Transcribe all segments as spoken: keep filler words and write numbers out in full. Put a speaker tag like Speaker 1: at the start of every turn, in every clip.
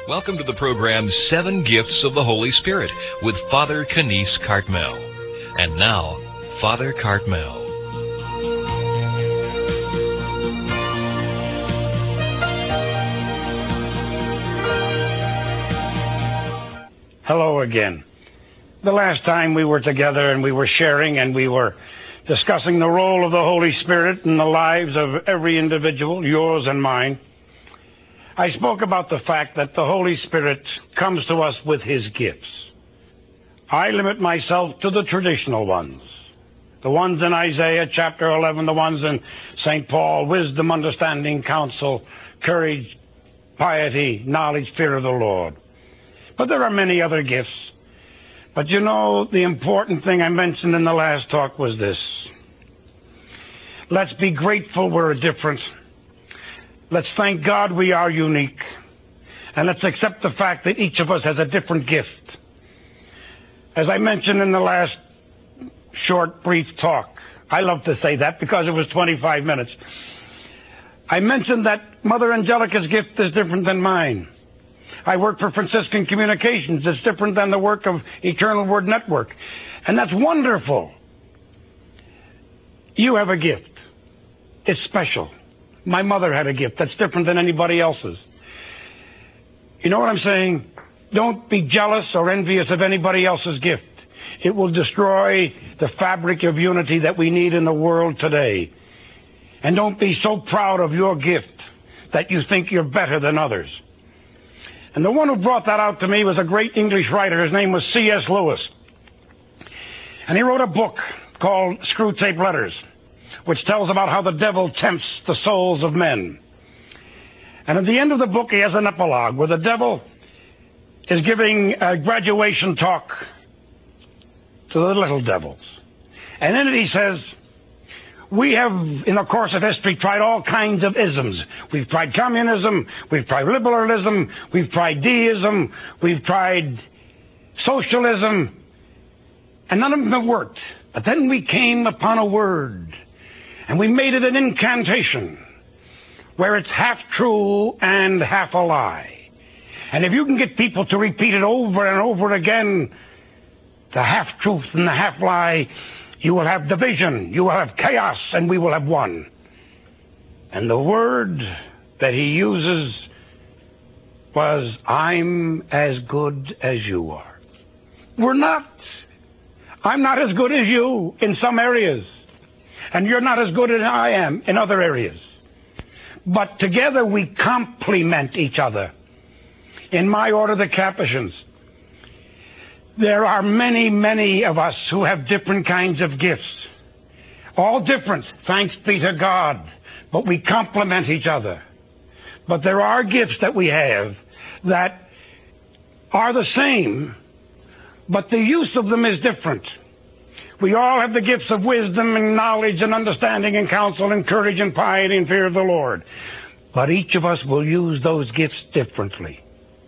Speaker 1: Welcome to the program Seven Gifts of the Holy Spirit with Father Kanice Cartmel. And now, Father Cartmel.
Speaker 2: Hello again. The last time we were together and we were sharing and we were discussing the role of the Holy Spirit in the lives of every individual, yours and mine, I spoke about the fact that the Holy Spirit comes to us with His gifts. I limit myself to the traditional ones. The ones in Isaiah chapter eleven, the ones in Saint Paul, wisdom, understanding, counsel, courage, piety, knowledge, fear of the Lord. But there are many other gifts. But you know, the important thing I mentioned in the last talk was this. Let's be grateful we're different. Let's thank God we are unique. And let's accept the fact that each of us has a different gift. As I mentioned in the last short, brief talk, I love to say that because it was twenty-five minutes. I mentioned that Mother Angelica's gift is different than mine. I work for Franciscan Communications. It's different than the work of Eternal Word Network. And that's wonderful. You have a gift. It's special. My mother had a gift that's different than anybody else's. You know what I'm saying? Don't be jealous or envious of anybody else's gift. It will destroy the fabric of unity that we need in the world today. And don't be so proud of your gift that you think you're better than others. And the one who brought that out to me was a great English writer. His name was C S Lewis. And he wrote a book called Screwtape Letters, which tells about how the devil tempts the souls of men. And at the end of the book, he has an epilogue where the devil is giving a graduation talk to the little devils. And in it he says, we have, in the course of history, tried all kinds of isms. We've tried communism, we've tried liberalism, we've tried deism, we've tried socialism, and none of them have worked. But then we came upon a word, and we made it an incantation, where it's half true and half a lie. And if you can get people to repeat it over and over again, the half-truth and the half-lie, you will have division, you will have chaos, and we will have one. And the word that he uses was, I'm as good as you are. We're not. I'm not as good as you in some areas. And you're not as good as I am in other areas. But together we complement each other. In my order, the Capuchins, there are many, many of us who have different kinds of gifts. All different, thanks be to God. But we complement each other. But there are gifts that we have that are the same, but the use of them is different. We all have the gifts of wisdom and knowledge and understanding and counsel and courage and piety and fear of the Lord. But each of us will use those gifts differently.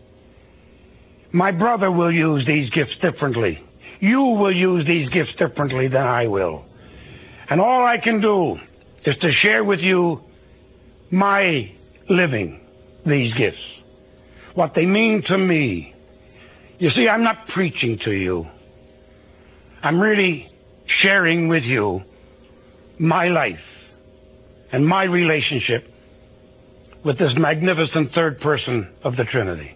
Speaker 2: My brother will use these gifts differently. You will use these gifts differently than I will. And all I can do is to share with you my living these gifts, what they mean to me. You see, I'm not preaching to you. I'm really sharing with you my life and my relationship with this magnificent third person of the Trinity.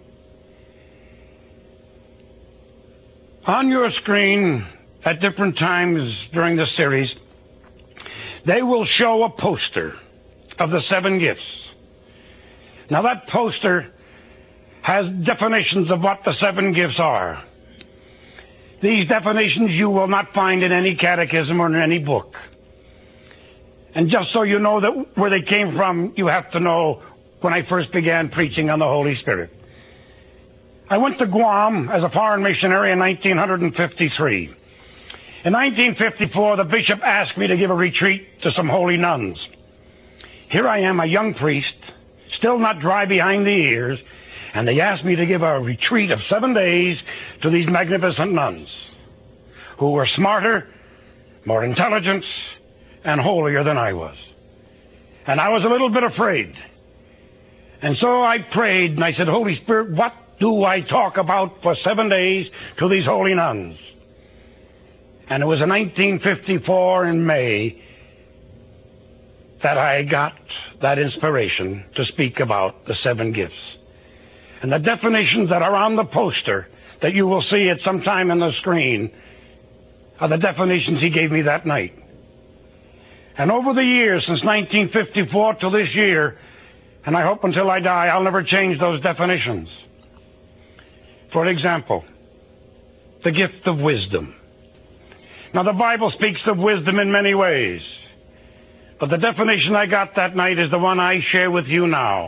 Speaker 2: On your screen at different times during the series, they will show a poster of the seven gifts. Now that poster has definitions of what the seven gifts are. These definitions you will not find in any catechism or in any book. And just so you know that where they came from, you have to know when I first began preaching on the Holy Spirit. I went to Guam as a foreign missionary in nineteen fifty-three. In nineteen fifty-four, the bishop asked me to give a retreat to some holy nuns. Here I am, a young priest, still not dry behind the ears, and they asked me to give a retreat of seven days to these magnificent nuns who were smarter, more intelligent, and holier than I was. And I was a little bit afraid. And so I prayed, and I said, Holy Spirit, what do I talk about for seven days to these holy nuns? And it was in nineteen fifty-four in May that I got that inspiration to speak about the seven gifts. And the definitions that are on the poster that you will see at some time on the screen are the definitions he gave me that night. And over the years, since nineteen fifty-four to this year, and I hope until I die, I'll never change those definitions. For example, the gift of wisdom. Now, the Bible speaks of wisdom in many ways, but the definition I got that night is the one I share with you now.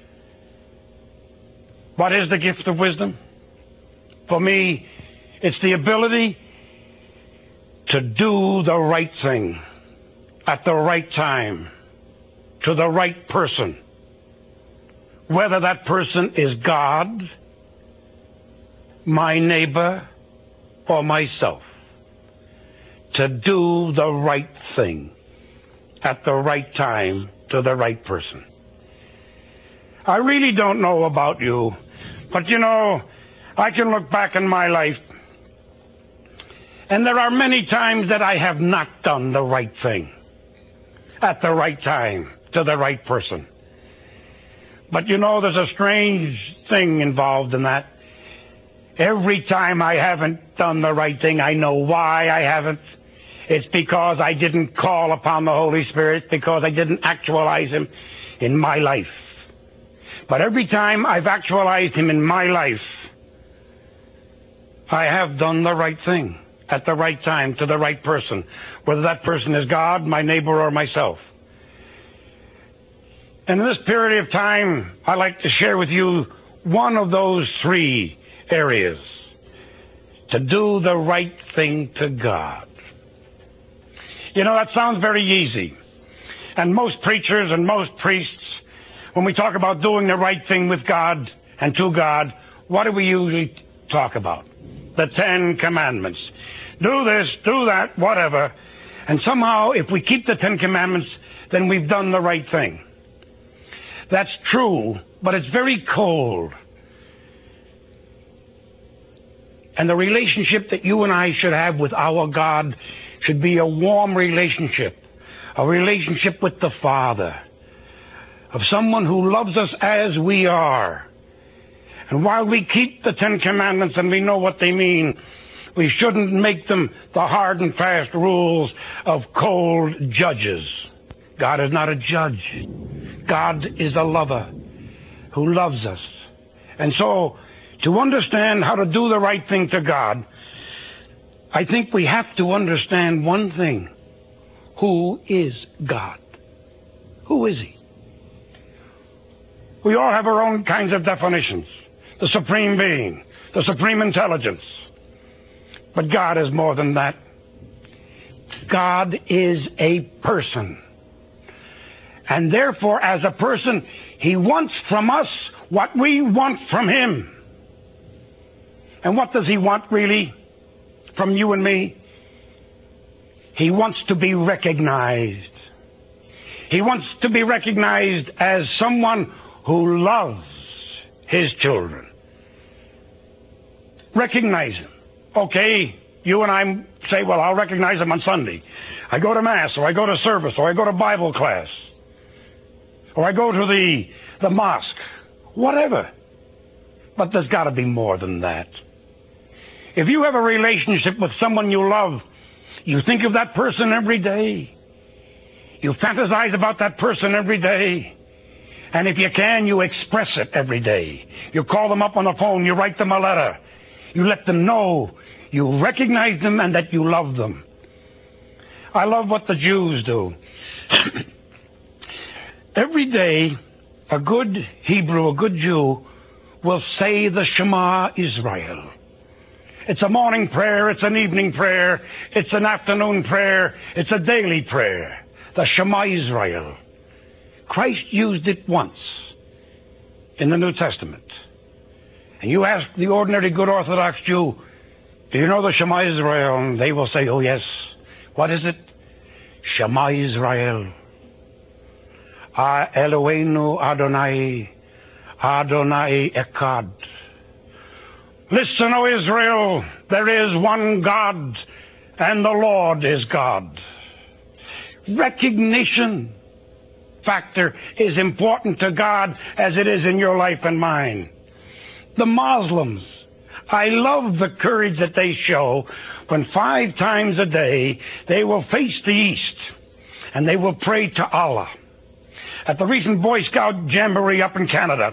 Speaker 2: What is the gift of wisdom? For me, it's the ability to do the right thing at the right time to the right person, whether that person is God, my neighbor, or myself. To do the right thing at the right time to the right person. I really don't know about you, but you know, I can look back in my life, and there are many times that I have not done the right thing at the right time to the right person. But you know, there's a strange thing involved in that. Every time I haven't done the right thing, I know why I haven't. It's because I didn't call upon the Holy Spirit, because I didn't actualize Him in my life. But every time I've actualized Him in my life, I have done the right thing at the right time to the right person, whether that person is God, my neighbor, or myself. And in this period of time, I'd like to share with you one of those three areas. To do the right thing to God. You know, that sounds very easy. And most preachers and most priests, when we talk about doing the right thing with God and to God, what do we usually talk about? The Ten Commandments. Do this, do that, whatever. And somehow, if we keep the Ten Commandments, then we've done the right thing. That's true, but it's very cold. And the relationship that you and I should have with our God should be a warm relationship, a relationship with the Father, of someone who loves us as we are. And while we keep the Ten Commandments and we know what they mean, we shouldn't make them the hard and fast rules of cold judges. God is not a judge. God is a lover who loves us. And so, to understand how to do the right thing to God, I think we have to understand one thing. Who is God? Who is He? We all have our own kinds of definitions. The supreme being, the supreme intelligence. But God is more than that. God is a person. And therefore, as a person, He wants from us what we want from Him. And what does He want, really, from you and me? He wants to be recognized. He wants to be recognized as someone who loves His children. Recognize Him. Okay, you and I say, well, I'll recognize Him on Sunday. I go to Mass, or I go to service, or I go to Bible class, or I go to the, the mosque, whatever. But there's got to be more than that. If you have a relationship with someone you love, you think of that person every day. You fantasize about that person every day. And if you can, you express it every day. You call them up on the phone, you write them a letter. You let them know you recognize them and that you love them. I love what the Jews do. Every day, a good Hebrew, a good Jew, will say the Shema Israel. It's a morning prayer, it's an evening prayer, it's an afternoon prayer, it's a daily prayer. The Shema Israel. Christ used it once in the New Testament. And you ask the ordinary good Orthodox Jew, do you know the Shema Israel? And they will say, oh yes. What is it? Shema Israel. Eloheinu Adonai, Adonai Echad. Listen, O Israel, there is one God, and the Lord is God. Recognition factor is important to God as it is in your life and mine. The Muslims, I love the courage that they show when five times a day they will face the east and they will pray to Allah. At the recent Boy Scout Jamboree up in Canada,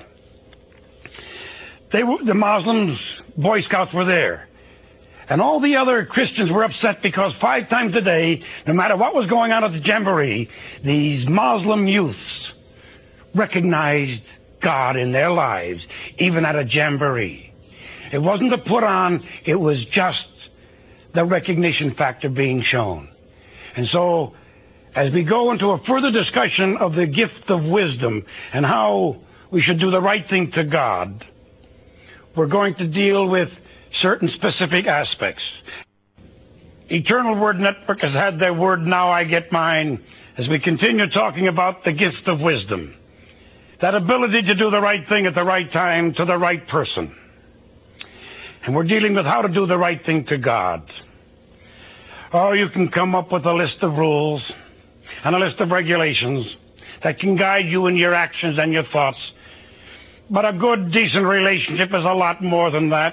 Speaker 2: they were, the Muslims, Boy Scouts were there. And all the other Christians were upset because five times a day, no matter what was going on at the Jamboree, these Muslim youths recognized God in their lives, even at a Jamboree. It wasn't a put on, it was just the recognition factor being shown. And so, as we go into a further discussion of the gift of wisdom and how we should do the right thing to God, we're going to deal with certain specific aspects. Eternal Word Network has had their word, now I get mine, as we continue talking about the gift of wisdom. That ability to do the right thing at the right time to the right person. And we're dealing with how to do the right thing to God. Oh, you can come up with a list of rules and a list of regulations that can guide you in your actions and your thoughts. But a good, decent relationship is a lot more than that.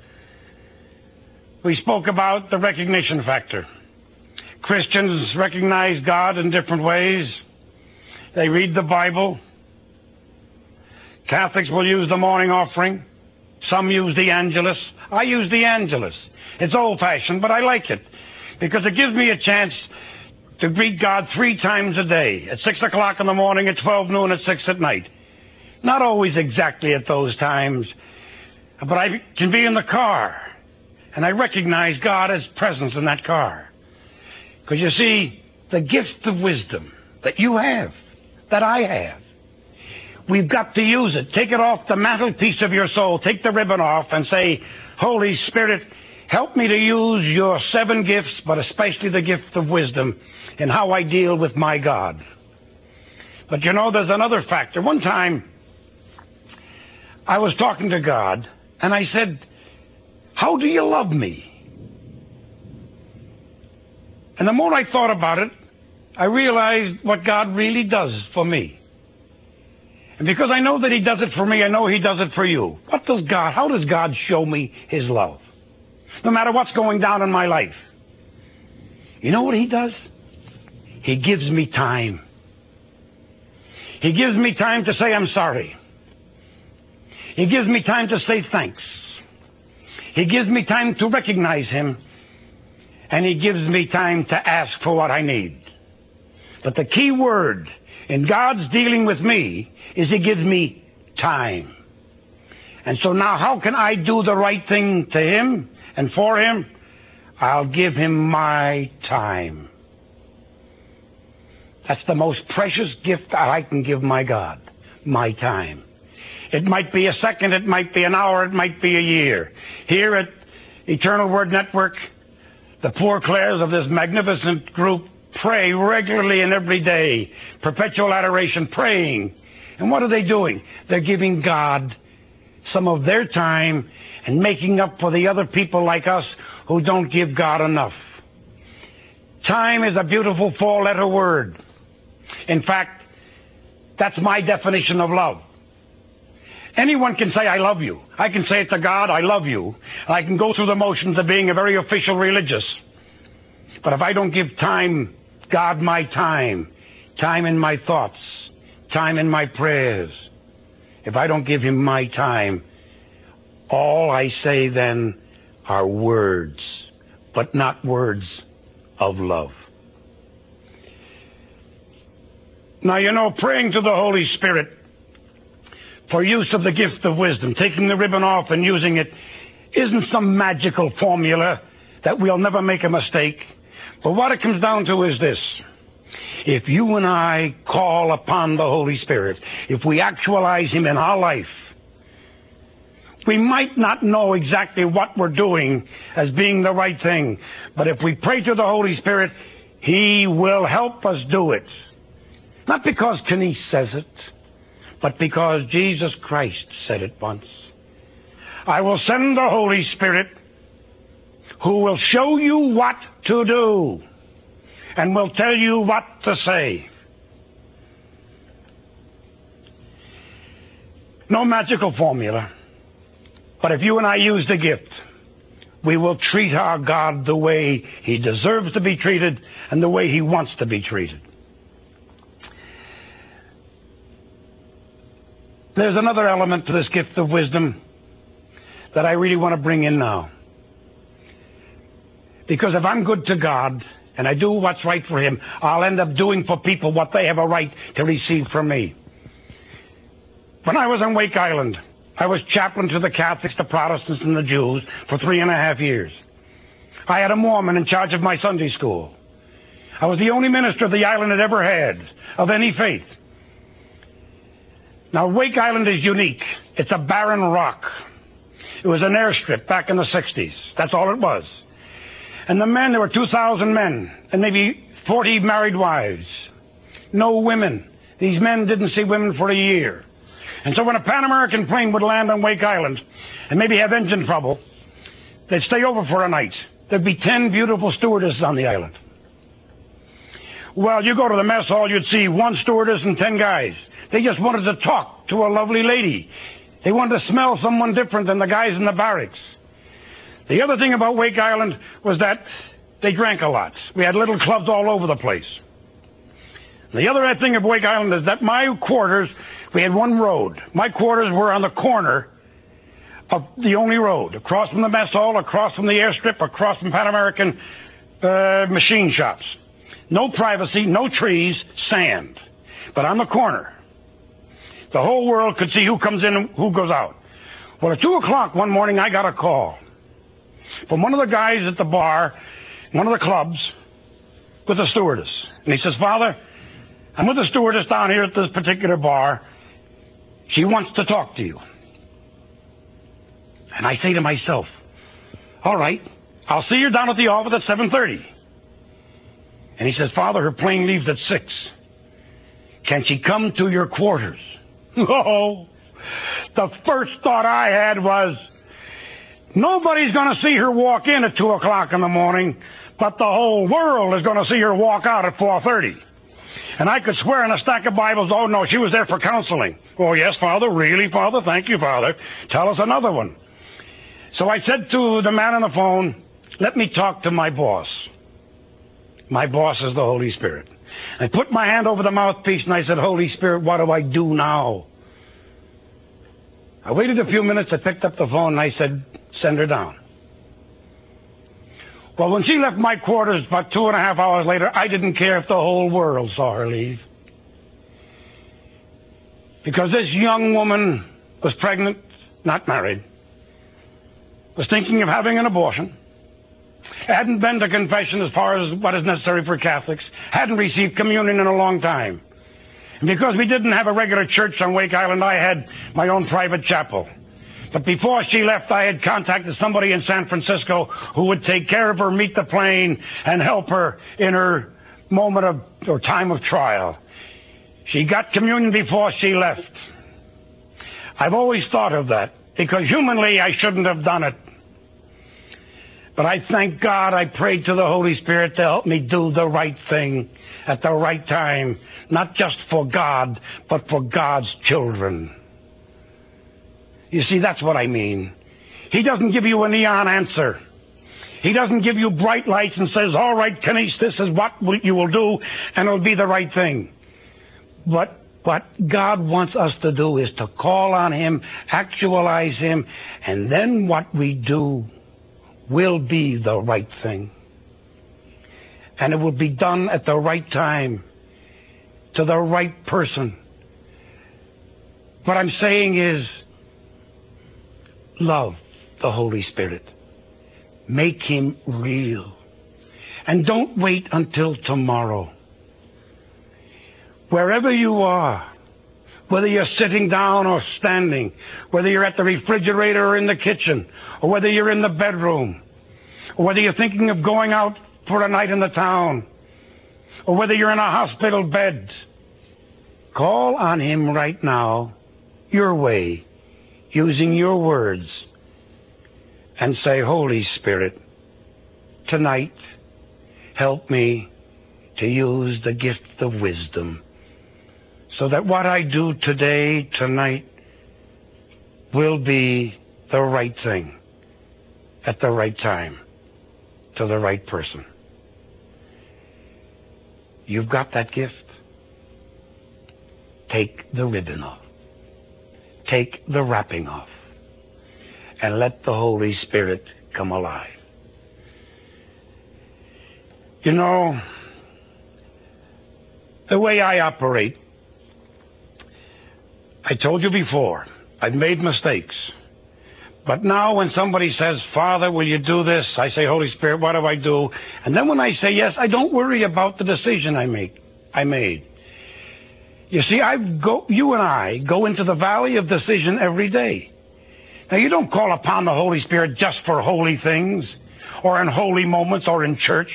Speaker 2: We spoke about the recognition factor. Christians recognize God in different ways. They read the Bible. Catholics will use the morning offering. Some use the Angelus. I use the Angelus. It's old-fashioned, but I like it because it gives me a chance to greet God three times a day, at six o'clock in the morning, at twelve noon, at six at night. Not always exactly at those times, but I can be in the car, and I recognize God as presence in that car. Because you see, the gift of wisdom that you have, that I have, we've got to use it. Take it off the mantelpiece of your soul. Take the ribbon off and say, Holy Spirit, help me to use your seven gifts, but especially the gift of wisdom in how I deal with my God. But you know, there's another factor. One time, I was talking to God, and I said, how do you love me? And the more I thought about it, I realized what God really does for me. And because I know that He does it for me, I know He does it for you. What does God, how does God show me His love? No matter what's going down in my life. You know what He does? He gives me time. He gives me time to say I'm sorry. He gives me time to say thanks. He gives me time to recognize Him. And He gives me time to ask for what I need. But the key word in God's dealing with me is He gives me time. And so now how can I do the right thing to Him and for Him? I'll give Him my time. That's the most precious gift that I can give my God, my time. It might be a second, it might be an hour, it might be a year. Here at Eternal Word Network, the poor Clares of this magnificent group pray regularly and every day. Perpetual adoration, praying. And what are they doing? They're giving God some of their time and making up for the other people like us who don't give God enough. Time is a beautiful four-letter word. In fact, that's my definition of love. Anyone can say, I love you. I can say it to God, I love you. I can go through the motions of being a very official religious. But if I don't give time, God my time, time in my thoughts, time in my prayers, if I don't give Him my time, all I say then are words, but not words of love. Now, you know, praying to the Holy Spirit for use of the gift of wisdom, taking the ribbon off and using it, isn't some magical formula that we'll never make a mistake. But what it comes down to is this. If you and I call upon the Holy Spirit, if we actualize Him in our life, we might not know exactly what we're doing as being the right thing. But if we pray to the Holy Spirit, He will help us do it. Not because Kenice says it, but because Jesus Christ said it once. I will send the Holy Spirit who will show you what to do and will tell you what to say. No magical formula, but if you and I use the gift, we will treat our God the way He deserves to be treated and the way He wants to be treated. There's another element to this gift of wisdom that I really want to bring in now. Because if I'm good to God and I do what's right for Him, I'll end up doing for people what they have a right to receive from me. When I was on Wake Island, I was chaplain to the Catholics, the Protestants, and the Jews for three and a half years. I had a Mormon in charge of my Sunday school. I was the only minister the island had ever had of any faith. Now, Wake Island is unique. It's a barren rock. It was an airstrip back in the sixties. That's all it was. And the men, there were two thousand men, and maybe forty married wives. No women. These men didn't see women for a year. And so when a Pan American plane would land on Wake Island and maybe have engine trouble, they'd stay over for a night. There'd be ten beautiful stewardesses on the island. Well, you go to the mess hall, you'd see one stewardess and ten guys. They just wanted to talk to a lovely lady. They wanted to smell someone different than the guys in the barracks. The other thing about Wake Island was that they drank a lot. We had little clubs all over the place. The other thing of Wake Island is that my quarters, we had one road. My quarters were on the corner of the only road, across from the mess hall, across from the airstrip, across from Pan American uh, machine shops. No privacy, no trees, sand. But on the corner, the whole world could see who comes in and who goes out. Well, at two o'clock one morning, I got a call from one of the guys at the bar, one of the clubs, with the stewardess. And he says, Father, I'm with the stewardess down here at this particular bar. She wants to talk to you. And I say to myself, all right, I'll see you down at the office at seven thirty. And he says, Father, her plane leaves at six. Can she come to your quarters? Oh, the first thought I had was, nobody's going to see her walk in at two o'clock in the morning, but the whole world is going to see her walk out at four thirty. And I could swear on a stack of Bibles, oh no, she was there for counseling. Oh yes, Father, really, Father? Thank you, Father. Tell us another one. So I said to the man on the phone, let me talk to my boss. My boss is the Holy Spirit. I put my hand over the mouthpiece and I said, Holy Spirit, what do I do now? I waited a few minutes, I picked up the phone and I said, send her down. Well, when she left my quarters about two and a half hours later, I didn't care if the whole world saw her leave. Because this young woman was pregnant, not married, was thinking of having an abortion, hadn't been to confession as far as what is necessary for Catholics, hadn't received communion in a long time. And because we didn't have a regular church on Wake Island, I had my own private chapel. But before she left, I had contacted somebody in San Francisco who would take care of her, meet the plane, and help her in her moment of, or time of trial. She got communion before she left. I've always thought of that, because humanly I shouldn't have done it. But I thank God I prayed to the Holy Spirit to help me do the right thing at the right time, not just for God, but for God's children. You see, that's what I mean. He doesn't give you a neon answer. He doesn't give you bright lights and says, all right, Kanice, this is what you will do, and it'll be the right thing. But what God wants us to do is to call on Him, actualize Him, and then what we do will be the right thing. And it will be done at the right time, to the right person. What I'm saying is, love the Holy Spirit. Make Him real. And don't wait until tomorrow. Wherever you are, whether you're sitting down or standing, whether you're at the refrigerator or in the kitchen, or whether you're in the bedroom, or whether you're thinking of going out for a night in the town, or whether you're in a hospital bed, call on Him right now, your way, using your words, and say, Holy Spirit, tonight, help me to use the gift of wisdom so that what I do today, tonight, will be the right thing at the right time to the right person. You've got that gift. Take the ribbon off. Take the wrapping off. And let the Holy Spirit come alive. You know, the way I operate, I told you before, I've made mistakes. But now when somebody says, Father, will you do this? I say, Holy Spirit, what do I do? And then when I say yes, I don't worry about the decision I make. I made. You see, I go, you and I go into the valley of decision every day. Now, you don't call upon the Holy Spirit just for holy things or in holy moments or in church.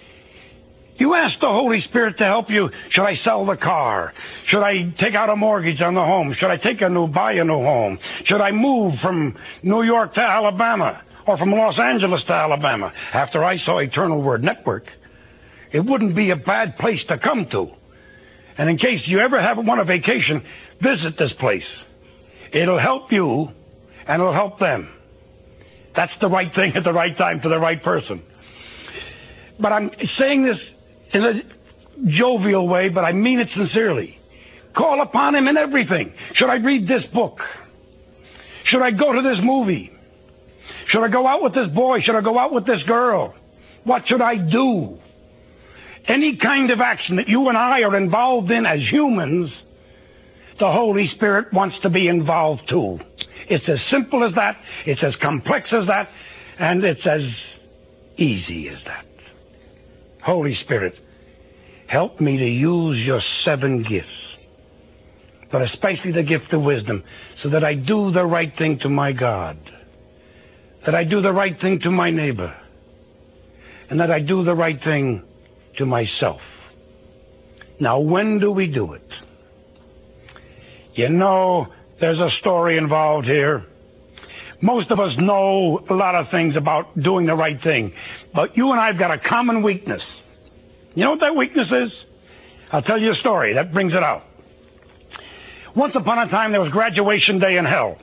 Speaker 2: You ask the Holy Spirit to help you. Should I sell the car? Should I take out a mortgage on the home? Should I take a new, buy a new home? Should I move from New York to Alabama or from Los Angeles to Alabama? After I saw Eternal Word Network, it wouldn't be a bad place to come to. And in case you ever have want a vacation, visit this place. It'll help you and it'll help them. That's the right thing at the right time to the right person. But I'm saying this in a jovial way, but I mean it sincerely. Call upon Him in everything. Should I read this book? Should I go to this movie? Should I go out with this boy? Should I go out with this girl? What should I do? Any kind of action that you and I are involved in as humans, the Holy Spirit wants to be involved too. It's as simple as that. It's as complex as that. And it's as easy as that. Holy Spirit, help me to use your seven gifts, but especially the gift of wisdom, so that I do the right thing to my God, that I do the right thing to my neighbor, and that I do the right thing to myself. Now, when do we do it? You know, there's a story involved here. Most of us know a lot of things about doing the right thing, but you and I have got a common weakness. You know what that weakness is? I'll tell you a story that brings it out. Once upon a time, there was graduation day in hell.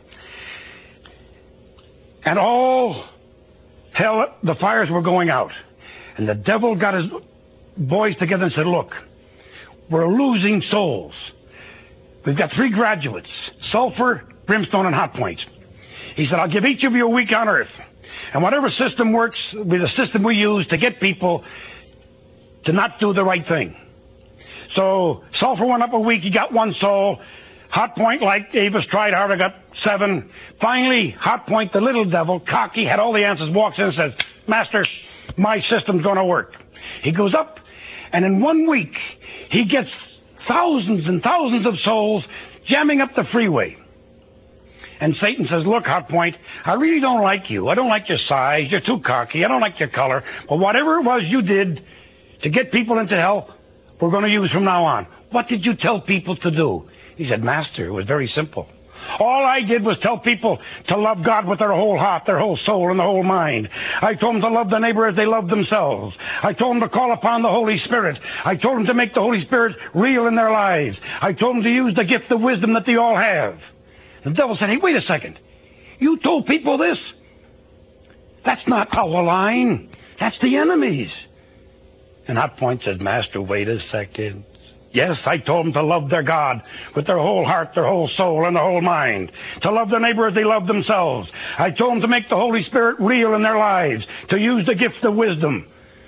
Speaker 2: And all hell, the fires were going out. And the devil got his boys together and said, look, we're losing souls. We've got three graduates, sulfur, brimstone, and hot point. He said, I'll give each of you a week on earth. And whatever system works will be the system we use to get people to not do the right thing. So sulfur went up a week, he got one soul. Hot point, like Avis tried harder, got seven. Finally, Hot point, the little devil, cocky, had all the answers, walks in and says, Master, my system's going to work. He goes up, and in one week, he gets thousands and thousands of souls jamming up the freeway. And Satan says, look, Hot point, I really don't like you. I don't like your size. You're too cocky. I don't like your color. But whatever it was you did to get people into hell, we're going to use from now on. What did you tell people to do? He said, Master, it was very simple. All I did was tell people to love God with their whole heart, their whole soul, and their whole mind. I told them to love their neighbor as they love themselves. I told them to call upon the Holy Spirit. I told them to make the Holy Spirit real in their lives. I told them to use the gift of wisdom that they all have. The devil said, hey, wait a second. You told people this? That's not our line. That's the enemy's. And Hot point said, Master, wait a second. Yes, I told them to love their God with their whole heart, their whole soul, and their whole mind. To love their neighbor as they love themselves. I told them to make the Holy Spirit real in their lives. To use the gift of wisdom.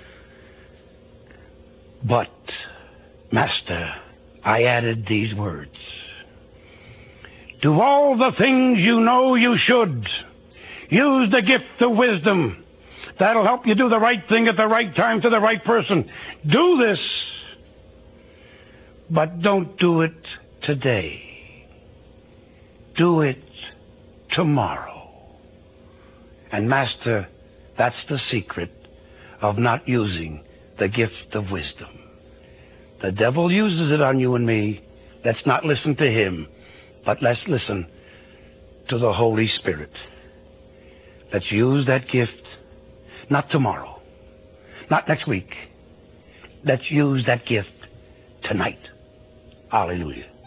Speaker 2: But, Master, I added these words. Do all the things you know you should. Use the gift of wisdom. That'll help you do the right thing at the right time to the right person. Do this. But don't do it today. Do it tomorrow. And Master, that's the secret of not using the gift of wisdom. The devil uses it on you and me. Let's not listen to him, but let's listen to the Holy Spirit. Let's use that gift, not tomorrow, not next week. Let's use that gift tonight. Hallelujah.